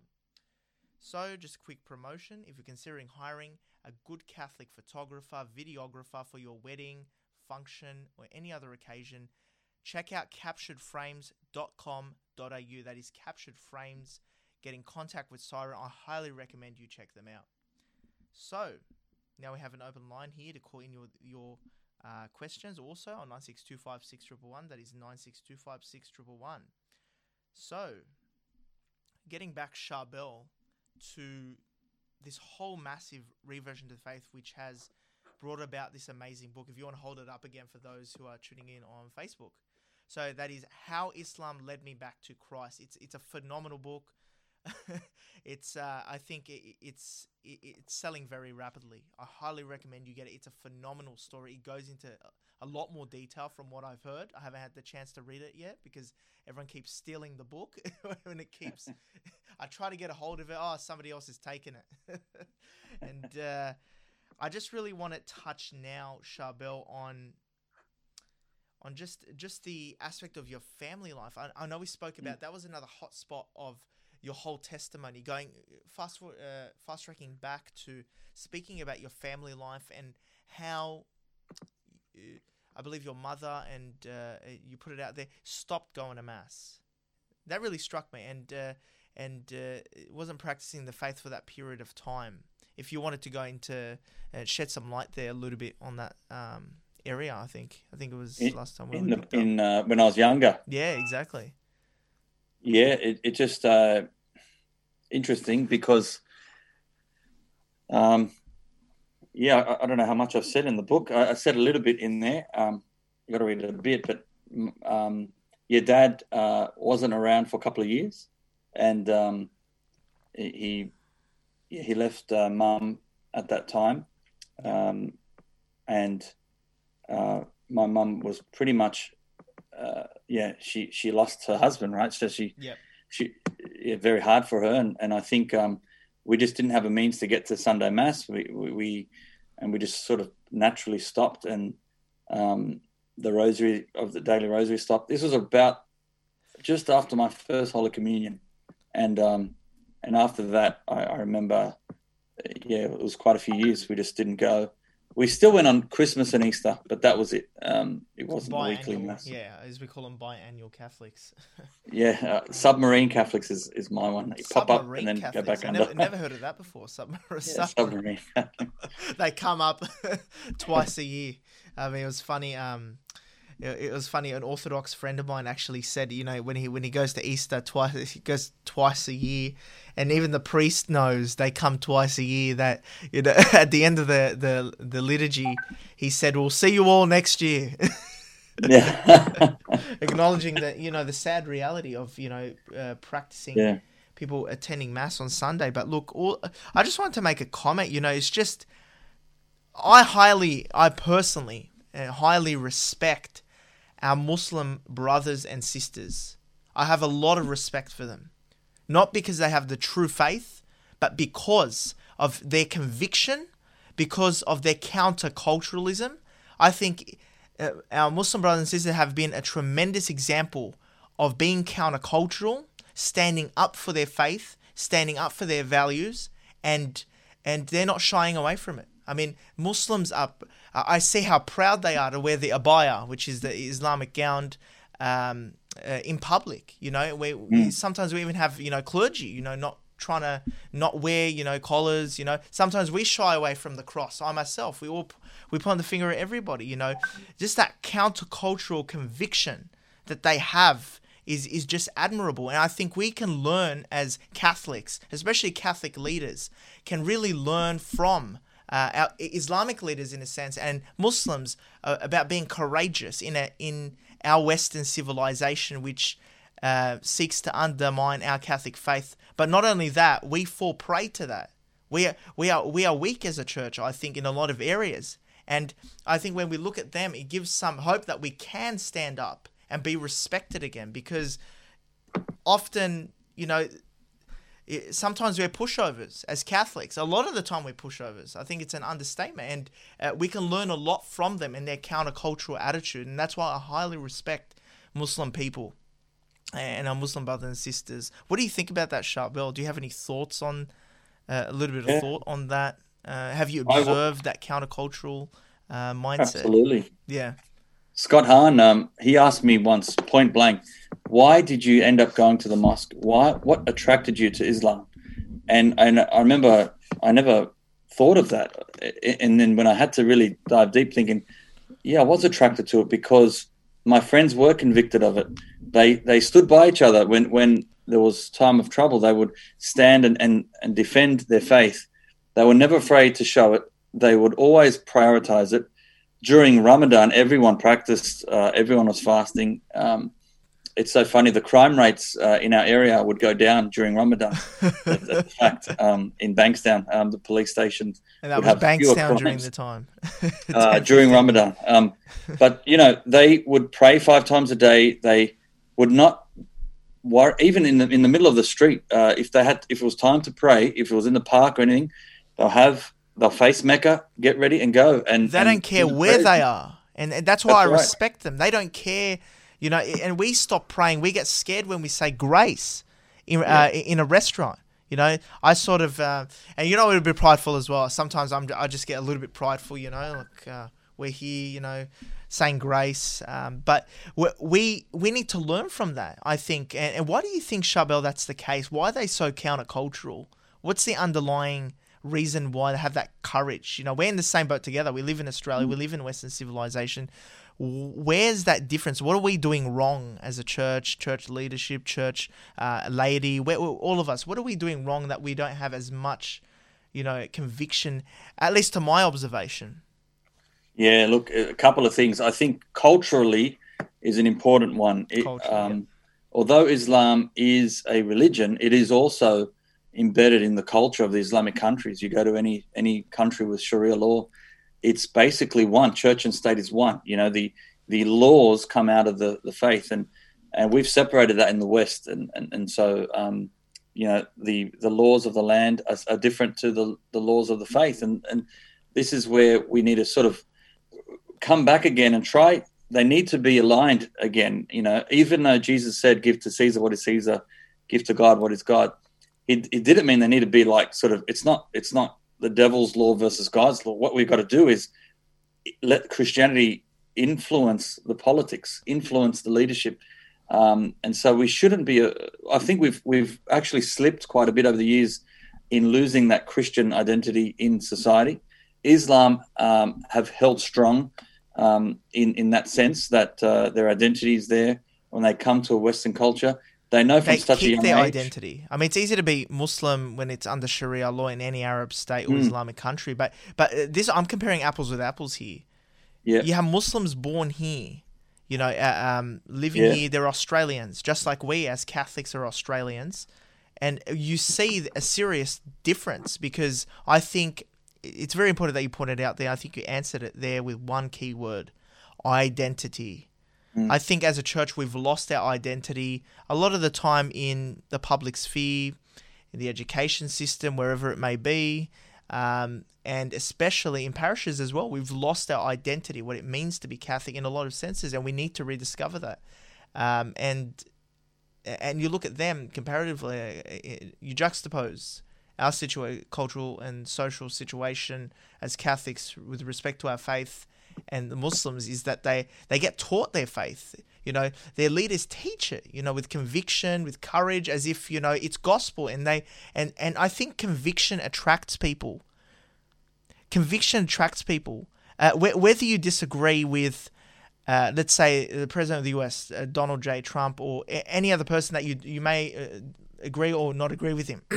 So, just a quick promotion. If you're considering hiring a good Catholic photographer, videographer for your wedding, function, or any other occasion, check out captured frames dot com dot a u. That is Captured Frames. Get in contact with Siren. I highly recommend you check them out. So, now we have an open line here to call in your your Uh, questions also on nine six two five, six one one one. That is nine six two five, six one one one. So, getting back, Charbel, to this whole massive reversion to the faith, which has brought about this amazing book. If you want to hold it up again for those who are tuning in on Facebook. So that is How Islam Led Me Back to Christ. It's it's a phenomenal book. it's uh, I think it, it's it, it's selling very rapidly. I highly recommend you get it. It's a phenomenal story. It goes into a, a lot more detail from what I've heard. I haven't had the chance to read it yet because everyone keeps stealing the book and it keeps. I try to get a hold of it. Oh, somebody else has taken it. and uh, I just really want to touch now, Charbel, on. on just just the aspect of your family life. I, I know we spoke about, that was another hot spot of your whole testimony, going fast for, uh, fast tracking back to speaking about your family life and how uh, I believe your mother and uh, you put it out there stopped going to mass. That really struck me, and uh, and uh, wasn't practicing the faith for that period of time. If you wanted to go into uh, shed some light there a little bit on that um, area, I think I think it was in, last time we in, the, in uh, when I was younger. Yeah, exactly. Yeah, it it just uh, interesting because, um, yeah, I, I don't know how much I've said in the book. I, I said a little bit in there. Um, you got to read it a bit, but um, your dad uh, wasn't around for a couple of years, and um, he he left uh, mum at that time, um, and uh, my mum was pretty much. Uh, yeah, she, she lost her husband, right? So she, yep. she, yeah, very hard for her. And, and I think um, we just didn't have a means to get to Sunday Mass. We, we, we and we just sort of naturally stopped, and um, the rosary of the daily rosary stopped. This was about just after my first Holy Communion. And, um, and after that, I, I remember, yeah, it was quite a few years. We just didn't go. We still went on Christmas and Easter, but that was it. Um, it wasn't a weekly mass. Yeah, as we call them, biannual Catholics. yeah, uh, submarine Catholics is, is my one. You pop up and then Catholics. go back I under. Never, never heard of that before. Submarine. yeah, submarine. They come up twice a year. I mean, it was funny. Um, it, it was funny. An Orthodox friend of mine actually said, you know, when he when he goes to Easter twice, he goes twice a year. And even the priest knows they come twice a year. That, you know, at the end of the, the, the liturgy, he said, "We'll see you all next year." Yeah. Acknowledging that, you know, the sad reality of, you know, uh, practicing Yeah. people attending mass on Sunday. But look, all, I just wanted to make a comment. You know, it's just I highly, I personally uh, highly respect our Muslim brothers and sisters. I have a lot of respect for them, not because they have the true faith, but because of their conviction, because of their counterculturalism. I think uh, our Muslim brothers and sisters have been a tremendous example of being countercultural, standing up for their faith, standing up for their values, and and they're not shying away from it. I mean, Muslims are, I see how proud they are to wear the abaya, which is the Islamic gown, um, uh, in public. You know, we, Mm. we sometimes we even have, you know, clergy, you know, not trying to not wear, you know, collars. You know, sometimes we shy away from the cross. I myself, we all we point the finger at everybody. You know, just that countercultural conviction that they have is is just admirable. And I think we can learn as Catholics, especially Catholic leaders, can really learn from uh, our Islamic leaders in a sense, and Muslims uh, about being courageous in a in our Western civilization, which uh, seeks to undermine our Catholic faith. But not only that, we fall prey to that. We are we are we are weak as a church, I think, in a lot of areas. And I think when we look at them, it gives some hope that we can stand up and be respected again, because often, you know, it, sometimes we're pushovers as Catholics. A lot of the time we're pushovers. I think it's an understatement, and uh, we can learn a lot from them and their countercultural attitude, and that's why I highly respect Muslim people and our Muslim brothers and sisters. What do you think about that, Charbel? Do you have any thoughts on, uh, a little bit of Yeah. thought on that? Uh, have you I w- observed that countercultural uh, mindset? Absolutely. Yeah. Scott Hahn, um, he asked me once, point blank, why did you end up going to the mosque? Why? What attracted you to Islam? And and I remember I never thought of that. And then when I had to really dive deep, thinking, yeah, I was attracted to it because my friends were convicted of it. They they stood by each other when when there was time of trouble. They would stand and and, and defend their faith. They were never afraid to show it. They would always prioritize it. During Ramadan, everyone practiced. Uh, everyone was fasting. Um, it's so funny. The crime rates uh, in our area would go down during Ramadan. That's a fact. Um, in Bankstown, um, the police station And that would was have fewer Bankstown during crimes. the time. uh, ten, during fifteen. Ramadan. Um, but you know, they would pray five times a day. They would not worry, even in the in the middle of the street. Uh, if they had, if it was time to pray, if it was in the park or anything, they'll have they'll face Mecca, get ready, and go. And They and don't care do the where prayers. they are. And, and that's why That's I right. respect them. They don't care, you know, and we stop praying. We get scared when we say grace in, uh, in a restaurant. You know, I sort of, uh, and you know, we're a bit prideful as well. Sometimes I'm, I just get a little bit prideful, you know, like uh, we're here, you know, saying grace. Um, but we, we we need to learn from that, I think. And, and why do you think, Charbel, that's the case? Why are they so countercultural? What's the underlying reason why they have that courage? You know, we're in the same boat together. We live in Australia. We live in Western civilization. Where's that difference? What are we doing wrong as a church, church leadership, church uh, laity, where, all of us? What are we doing wrong that we don't have as much, you know, conviction, at least to my observation? Yeah, look, a couple of things. I think culturally is an important one. It, Culture, um, yeah. Although Islam is a religion, it is also embedded in the culture of the Islamic countries. You go to any any country with Sharia law, it's basically one. Church and state is one. You know, the the laws come out of the, the faith, and and we've separated that in the West, and and, and so um, you know, the the laws of the land are, are different to the the laws of the faith, and and this is where we need to sort of come back again and try. They need to be aligned again. You know, even though Jesus said, "Give to Caesar what is Caesar, give to God what is God," it, it didn't mean they need to be like sort of. It's not. It's not the devil's law versus God's law. What we've got to do is let Christianity influence the politics, influence the leadership, um, and so we shouldn't be. A, I think we've we've actually slipped quite a bit over the years in losing that Christian identity in society. Islam um, have held strong um, in in that sense that uh, their identity is there when they come to a Western culture. They know from They such a keep young their age. identity. I mean, it's easy to be Muslim when it's under Sharia law in any Arab state or Mm. Islamic country, but but uh, this I'm comparing apples with apples here. Yeah, You have Muslims born here You know, uh, um, living Yeah. here, they're Australians, just like we as Catholics are Australians. And you see a serious difference because I think it's very important that you pointed out there. I think you answered it there with one key word: identity. Mm. I think as a church, we've lost our identity a lot of the time in the public sphere, in the education system, wherever it may be, um, and especially in parishes as well. We've lost our identity, what it means to be Catholic in a lot of senses, and we need to rediscover that. Um, and and you look at them comparatively, you juxtapose our situa- cultural and social situation as Catholics with respect to our faith and the Muslims is that they, they get taught their faith. You know, their leaders teach it, you know, with conviction, with courage, as if, you know, it's gospel. And they and, and I think conviction attracts people. Conviction attracts people. Uh, wh- whether you disagree with, uh, let's say, the President of the U S, uh, Donald J. Trump, or a- any other person that you, you may uh, agree or not agree with him,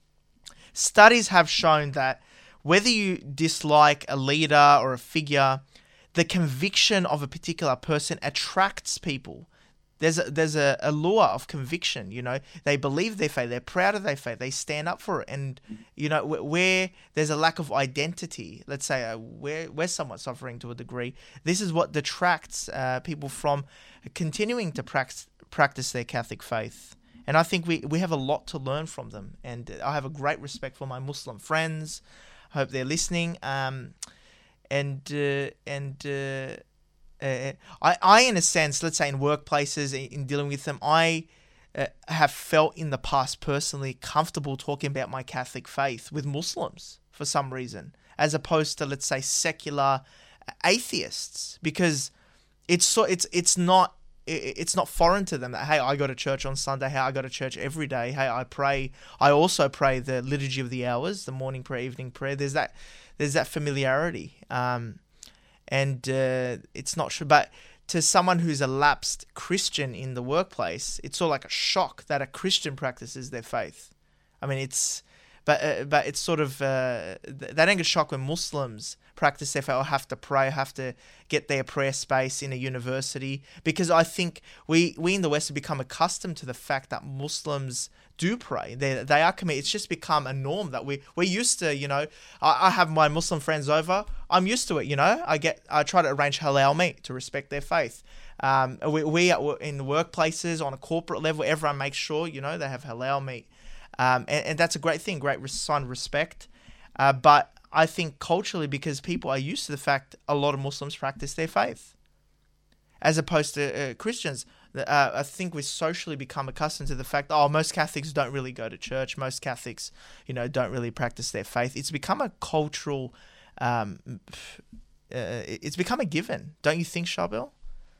studies have shown that whether you dislike a leader or a figure, the conviction of a particular person attracts people. There's a, there's a allure of conviction, you know. They believe their faith. They're proud of their faith. They stand up for it. And, you know, where, where there's a lack of identity, let's say uh, where we're somewhat suffering to a degree, this is what detracts uh, people from continuing to practice, practice their Catholic faith. And I think we, we have a lot to learn from them. And I have a great respect for my Muslim friends. I hope they're listening. Um, and uh, and uh, uh, I, I, in a sense, let's say in workplaces, in, in dealing with them, I uh, have felt in the past personally comfortable talking about my Catholic faith with Muslims for some reason, as opposed to, let's say, secular atheists, because it's so it's it's not it's not foreign to them that, hey, I go to church on Sunday, hey, I go to church every day, hey, I pray, I also pray the Liturgy of the Hours, the morning prayer, evening prayer. There's that there's that familiarity, um, and uh, it's not sure, but to someone who's a lapsed Christian in the workplace, it's sort of like a shock that a Christian practices their faith. I mean, it's but uh, but it's sort of uh, that ain't a shock when Muslims practice their faith or have to pray, have to get their prayer space in a university, because I think we we in the West have become accustomed to the fact that Muslims do pray. They they are committed. It's just become a norm that we we're used to. You know, I, I have my Muslim friends over. I'm used to it. You know, I get I try to arrange halal meat to respect their faith. Um, we we in the workplaces on a corporate level, everyone makes sure, you know, they have halal meat. Um, and, and that's a great thing, great sign of respect. Uh, but I think culturally, because people are used to the fact a lot of Muslims practice their faith, as opposed to uh, Christians. Uh, I think we've socially become accustomed to the fact, oh, most Catholics don't really go to church. Most Catholics, you know, don't really practice their faith. It's become a cultural, um, uh, it's become a given. Don't you think, Charbel?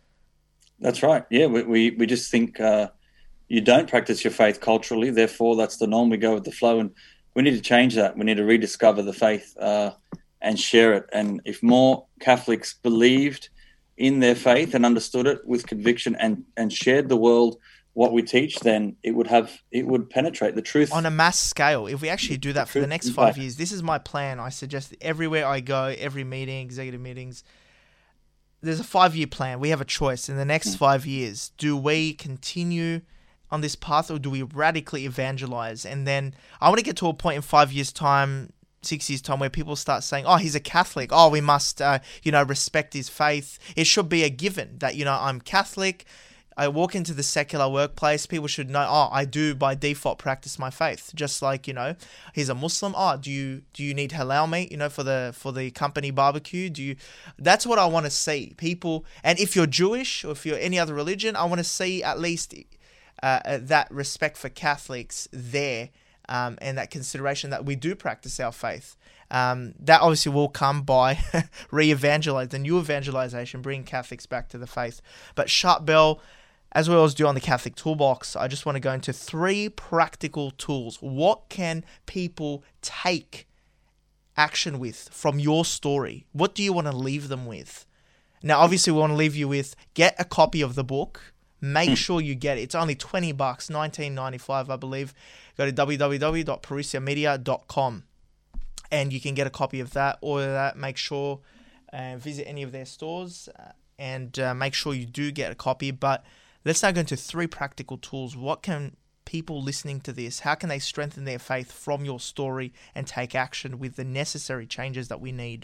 That's right. Yeah, we we, we just think uh, you don't practice your faith culturally, therefore that's the norm. We go with the flow, and we need to change that. We need to rediscover the faith uh, and share it. And if more Catholics believed in their faith and understood it with conviction and, and shared the world what we teach, then it would have it would penetrate the truth on a mass scale. If we actually do that for the next five years, this is my plan. I suggest that everywhere I go, every meeting, executive meetings, there's a five-year plan. We have a choice in the next mm. five years. Do we continue on this path, or do we radically evangelize? And then I want to get to a point in five years' time, six years' time, where people start saying, oh, he's a Catholic. Oh, we must, uh, you know, respect his faith. It should be a given that, you know, I'm Catholic. I walk into the secular workplace. People should know, oh, I do by default practice my faith. Just like, you know, he's a Muslim. Oh, do you do you need halal meat, you know, for the for the company barbecue? Do you? That's what I want to see. People, and if you're Jewish or if you're any other religion, I want to see at least uh, that respect for Catholics there, um, and that consideration that we do practice our faith. Um, that obviously will come by re-evangelize, the new evangelization, bringing Catholics back to the faith. But Charbel, as we always do on the Catholic Toolbox, I just want to go into three practical tools. What can people take action with from your story? What do you want to leave them with? Now, obviously, we want to leave you with, get a copy of the book. Make sure you get it. It's only twenty bucks, nineteen ninety-five, I believe. Go to w w w dot parousia media dot com and you can get a copy of that. Or that, make sure and uh, visit any of their stores. Uh, and uh, make sure you do get a copy. But let's now go into three practical tools. What can people listening to this, how can they strengthen their faith from your story and take action with the necessary changes that we need?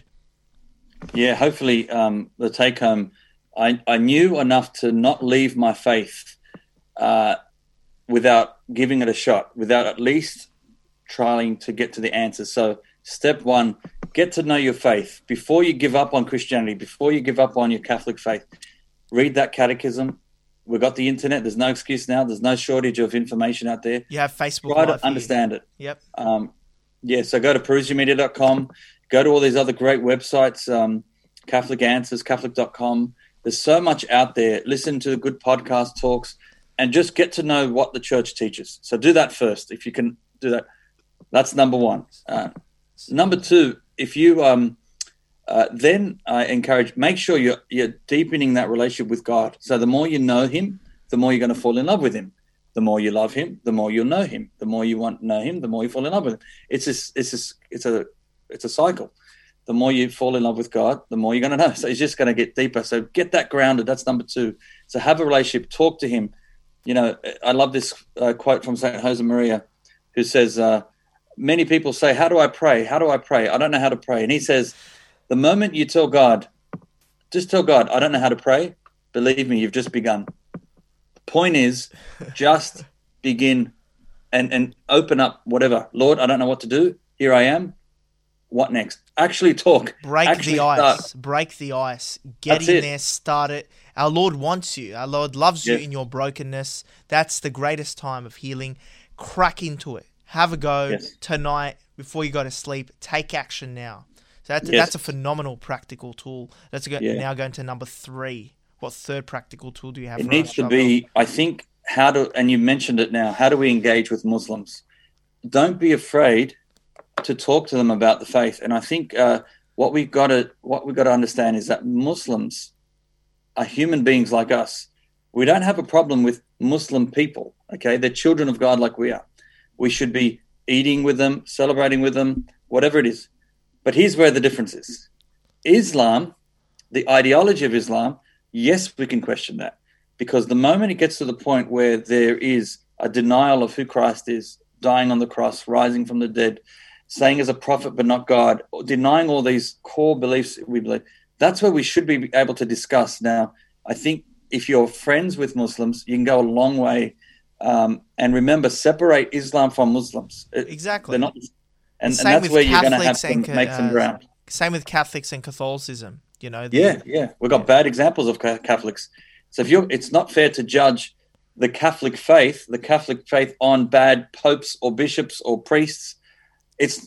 Yeah, hopefully um, the take home, I, I knew enough to not leave my faith uh, without giving it a shot, without at least trying to get to the answer. So step one, get to know your faith. Before you give up on Christianity, before you give up on your Catholic faith, read that catechism. We've got the internet. There's no excuse now. There's no shortage of information out there. You have Facebook Try Live to understand here. it. Yep. Um, yeah, so go to perusia media dot com. Go to all these other great websites, um, Catholic Answers, Catholic dot com. There's so much out there. Listen to good podcast talks and just get to know what the church teaches. So do that first. If you can do that, that's number one. Uh, number two, if you um, uh, then I encourage, make sure you're, you're deepening that relationship with God. So the more you know him, the more you're going to fall in love with him. The more you love him, the more you'll know him. The more you want to know him, the more you fall in love with him. It's a, it's a, it's a, it's a cycle. The more you fall in love with God, the more you're going to know. So it's just going to get deeper. So get that grounded. That's number two. So have a relationship. Talk to him. You know, I love this uh, quote from Saint Josemaria, who says, uh, many people say, how do I pray? How do I pray? I don't know how to pray. And he says, the moment you tell God, just tell God, I don't know how to pray, believe me, you've just begun. The point is, just begin and, and open up whatever. Lord, I don't know what to do. Here I am. What next? Actually talk. Break Actually the ice. start. Break the ice. Get That's in it. there. Start it. Our Lord wants you. Our Lord loves you Yes. in your brokenness. That's the greatest time of healing. Crack into it. Have a go Yes. tonight before you go to sleep. Take action now. So that's, Yes. that's a phenomenal practical tool. Let's go Yeah. now go into number three. What third practical tool do you have? It for needs us, to Shabel? be, I think, how to, and you mentioned it now, how do we engage with Muslims? Don't be afraid to talk to them about the faith. And I think uh, what we've got to what we've got to understand is that Muslims are human beings like us. We don't have a problem with Muslim people. Okay, they're children of God like we are. We should be eating with them, celebrating with them, whatever it is. But here's where the difference is. Islam, the ideology of Islam, yes, we can question that, because the moment it gets to the point where there is a denial of who Christ is, dying on the cross, rising from the dead, saying as a prophet but not God, denying all these core beliefs we believe, that's where we should be able to discuss. Now, I think if you're friends with Muslims, you can go a long way. Um, and remember, separate Islam from Muslims. It- Exactly. They're not, and, and same that's with where you're going to have Catholics to and, make some uh, ground. Same with Catholics and Catholicism. You know. The, Yeah, yeah. We've got bad examples of ca- Catholics. So if you're, it's not fair to judge the Catholic faith, the Catholic faith on bad popes or bishops or priests. It's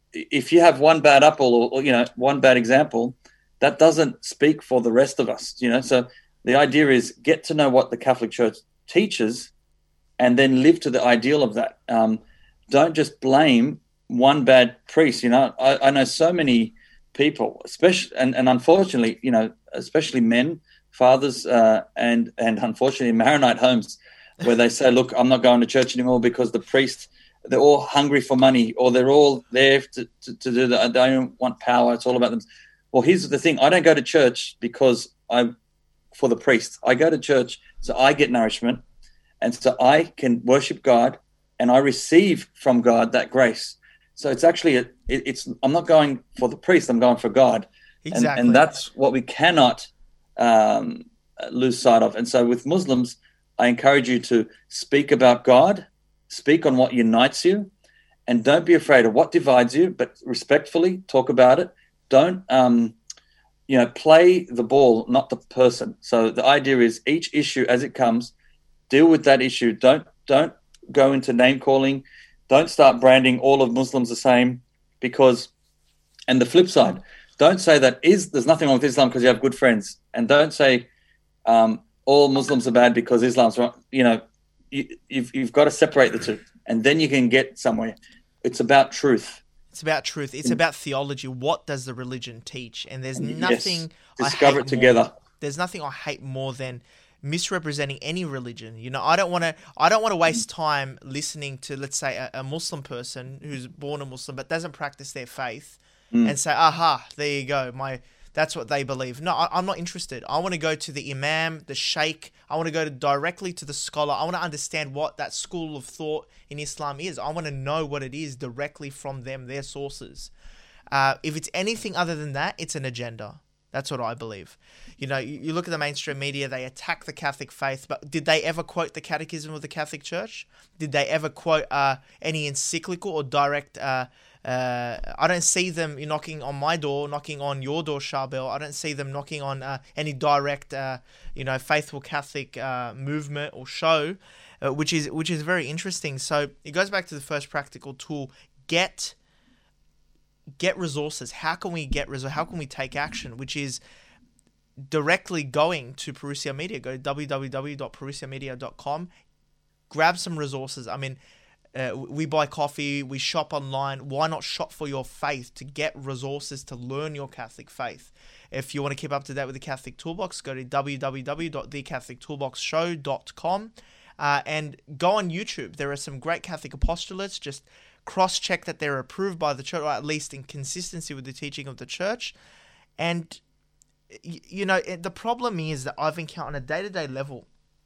if you have one bad apple or, or you know one bad example, that doesn't speak for the rest of us. You know, so the idea is get to know what the Catholic Church teaches, and then live to the ideal of that. Um, don't just blame one bad priest. You know, I, I know so many people, especially and, and unfortunately, you know, especially men, fathers, uh, and and unfortunately Maronite homes, where they say, "Look, I'm not going to church anymore because the priest, they're all hungry for money, or they're all there to, to, to do that. They don't want power. It's all about them." Well, here's the thing: I don't go to church because I for the priest. I go to church so I get nourishment, and so I can worship God, and I receive from God that grace. So it's actually a, it, it's I'm not going for the priest. I'm going for God, Exactly. and, and that's what we cannot um, lose sight of. And so with Muslims, I encourage you to speak about God, speak on what unites you, and don't be afraid of what divides you, but respectfully talk about it. Don't um, you know play the ball, not the person. So the idea is each issue as it comes, deal with that issue. Don't don't go into name calling. Don't start branding all of Muslims the same, because, and the flip side, don't say that is there's nothing wrong with Islam because you have good friends, and don't say um, all Muslims are bad because Islam's wrong. You know, you, you've you've got to separate the two, and then you can get somewhere. It's about truth. It's about truth. It's about theology. What does the religion teach? And there's nothing Yes. Discover I hate it together. More, there's nothing I hate more than misrepresenting any religion. You know, I don't want to. I don't want to waste time listening to, let's say, a, a Muslim person who's born a Muslim but doesn't practice their faith, Mm. and say, "Aha, there you go. My That's what they believe. No, I, I'm not interested. I want to go to the imam, the sheikh. I want to go to directly to the scholar. I want to understand what that school of thought in Islam is. I want to know what it is directly from them, their sources. Uh, if it's anything other than that, it's an agenda. That's what I believe. You know, you, you look at the mainstream media, they attack the Catholic faith, but did they ever quote the Catechism of the Catholic Church? Did they ever quote uh, any encyclical or direct... Uh, Uh, I don't see them knocking on my door, knocking on your door, Charbel. I don't see them knocking on uh, any direct, uh, you know, faithful Catholic uh, movement or show, uh, which is which is very interesting. So it goes back to the first practical tool: get get resources. How can we get resources? How can we take action? Which is directly going to Parousia Media. Go to w w w dot parousia media dot com. Grab some resources. I mean. Uh, we buy coffee, we shop online. Why not shop for your faith to get resources to learn your Catholic faith? If you want to keep up to date with the Catholic Toolbox, go to w w w dot the catholic toolbox show dot com uh, and go on YouTube. There are some great Catholic apostolates. Just cross-check that they're approved by the church, or at least in consistency with the teaching of the church. And, you know, the problem is that I've encountered on a day-to-day level,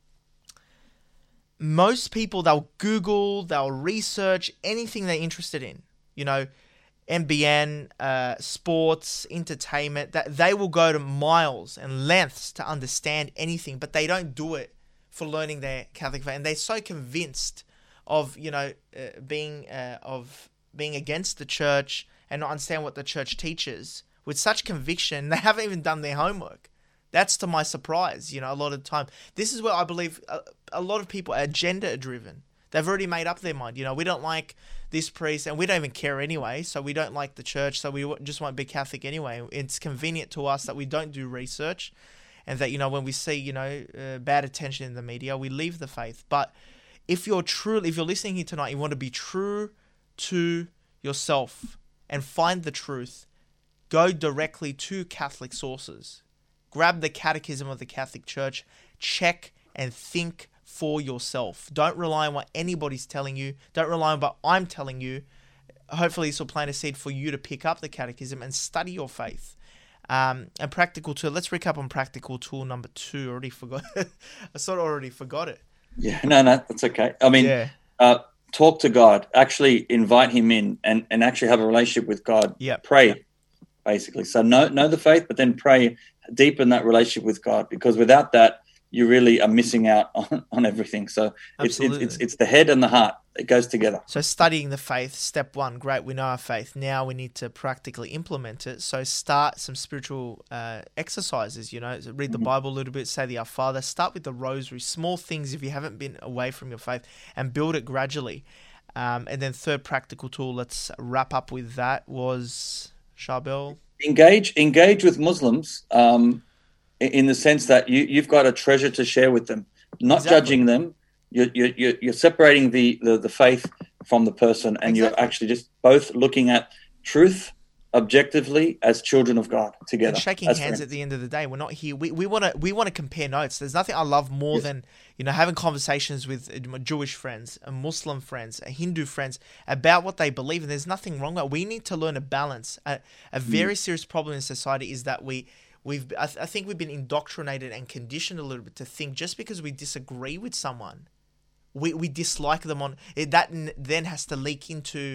most people, they'll Google, they'll research anything they're interested in. You know, M B N, uh, sports, entertainment, that they will go to miles and lengths to understand anything, but they don't do it for learning their Catholic faith. And they're so convinced of, you know, uh, being uh, of being against the church and not understand what the church teaches with such conviction, they haven't even done their homework. That's to my surprise, you know, a lot of the time. This is where I believe a, a lot of people are gender-driven. They've already made up their mind. You know, we don't like this priest, and we don't even care anyway, so we don't like the church, so we just won't be Catholic anyway. It's convenient to us that we don't do research, and that, you know, when we see, you know, uh, bad attention in the media, we leave the faith. But if you're truly, if you're listening here tonight, you want to be true to yourself and find the truth, go directly to Catholic sources. Grab the Catechism of the Catholic Church, check and think for yourself. Don't rely on what anybody's telling you. Don't rely on what I'm telling you. Hopefully this will plant a seed for you to pick up the Catechism and study your faith. Um, and practical tool, let's recap on practical tool number two. I already forgot. I sort of already forgot it. Yeah, no, no, that's okay. I mean, yeah. uh, talk to God. Actually invite him in and, and actually have a relationship with God. Yeah. Pray, yep. Basically. So know, know the faith, but then pray, deepen that relationship with God, because without that, you really are missing out on, on everything. So it's, it's it's it's the head and the heart. It goes together. So studying the faith, step one, great, we know our faith. Now we need to practically implement it. So start some spiritual uh, exercises, you know, read the mm-hmm. Bible a little bit, say the Our Father, start with the rosary, small things if you haven't been away from your faith, and build it gradually. Um, and then third practical tool, let's wrap up with that, was Charbel. Engage, engage with Muslims um, in the sense that you, you've got a treasure to share with them, not exactly. judging them. You're, you're, you're separating the, the, the faith from the person, and exactly. you're actually just both looking at truth objectively as children of God together. And shaking hands friends. At the end of the day. We're not here. We we want to we want to compare notes. There's nothing I love more yes. than, you know, having conversations with my Jewish friends, Muslim friends, Hindu friends about what they believe. And there's nothing wrong with it. We need to learn a balance. A, a very mm. serious problem in society is that we we've I, th- I think we've been indoctrinated and conditioned a little bit to think just because we disagree with someone, we we dislike them on it. That n- then has to leak into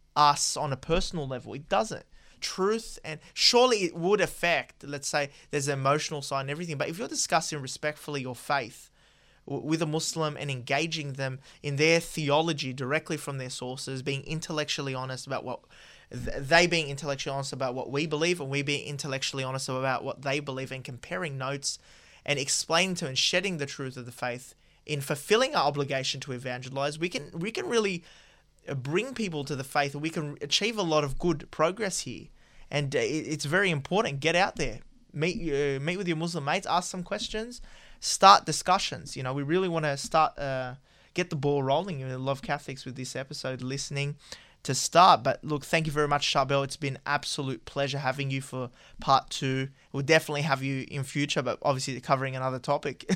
us on a personal level. It doesn't. Truth, and surely it would affect, let's say there's an emotional side and everything, but if you're discussing respectfully your faith w- with a Muslim and engaging them in their theology directly from their sources, being intellectually honest about what th- they being intellectually honest about what we believe, and we being intellectually honest about what they believe, and comparing notes and explaining to and shedding the truth of the faith in fulfilling our obligation to evangelize, we can we can really bring people to the faith, and we can achieve a lot of good progress here. And uh, it's very important. Get out there, meet uh, meet with your Muslim mates, ask some questions, start discussions. You know, we really want to start uh, get the ball rolling. You know, a lot of Catholics with this episode listening to start. But look, thank you very much, Charbel. It's been absolute pleasure having you for part two. We'll definitely have you in future, but obviously covering another topic.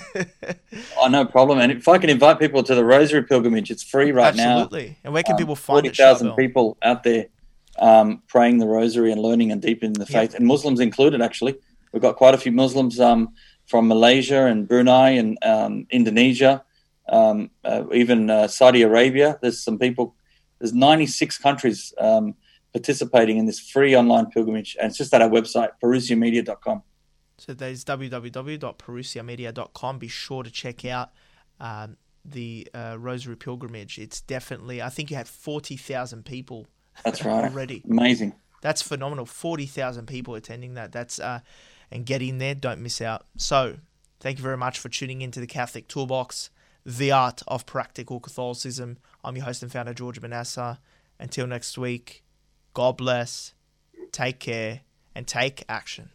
Oh, no problem. And if I can invite people to the Rosary Pilgrimage, it's free right Absolutely. now. Absolutely. And where can um, people find forty thousand it, forty thousand people out there. um, praying the rosary and learning and deepening the faith, yep. and Muslims included, actually. We've got quite a few Muslims um, from Malaysia and Brunei and um, Indonesia, um, uh, even uh, Saudi Arabia. There's some people, there's ninety-six countries um, participating in this free online pilgrimage, and it's just at our website, parousia media dot com. So there's w w w dot parousia media dot com. Be sure to check out um, the uh, Rosary Pilgrimage. It's definitely, I think you had forty thousand people. That's right. Already. Amazing. That's phenomenal. forty thousand people attending that. That's uh, and get in there. Don't miss out. So thank you very much for tuning into the Catholic Toolbox, the art of practical Catholicism. I'm your host and founder, George Manassa. Until next week, God bless, take care, and take action.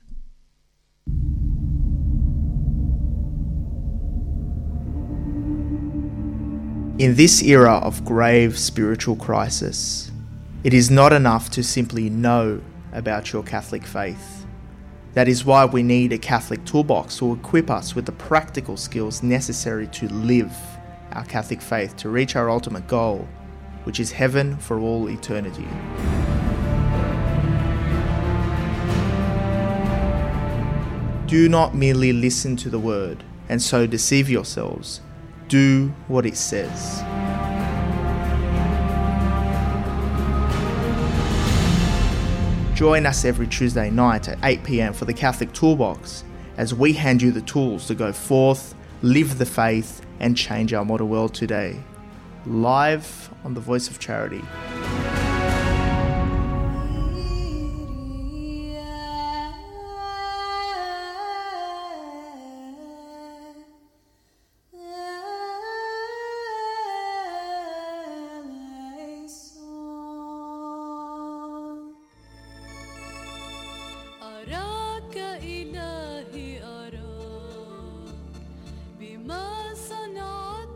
In this era of grave spiritual crisis, it is not enough to simply know about your Catholic faith. That is why we need a Catholic toolbox to equip us with the practical skills necessary to live our Catholic faith to reach our ultimate goal, which is heaven for all eternity. Do not merely listen to the word and so deceive yourselves. Do what it says. Join us every Tuesday night at eight p.m. for the Catholic Toolbox as we hand you the tools to go forth, live the faith, and change our modern world today. Live on the Voice of Charity.